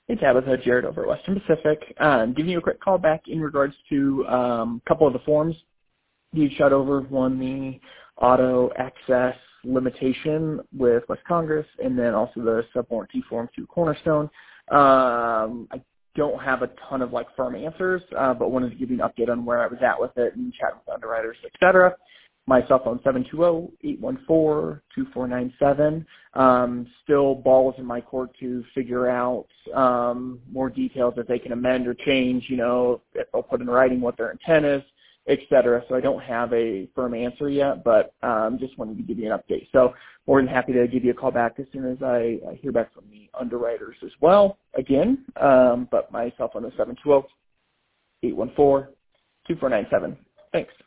Hey, Tabitha, Jared over at Western Pacific. Giving you a quick call back in regards to a couple of the forms you shot over. One, the auto access limitation with West Congress, and then also the sub-warranty form through Cornerstone. I don't have a ton of firm answers, but wanted to give you an update on where I was at with it and chat with underwriters, et cetera. My cell phone, 720-814-2497. Still balls in my court to figure out more details that they can amend or change, if they'll put in writing what their intent is, et cetera. So I don't have a firm answer yet, but just wanted to give you an update. So more than happy to give you a call back as soon as I hear back from the underwriters as well, again. But my cell phone is 720-814-2497. Thanks.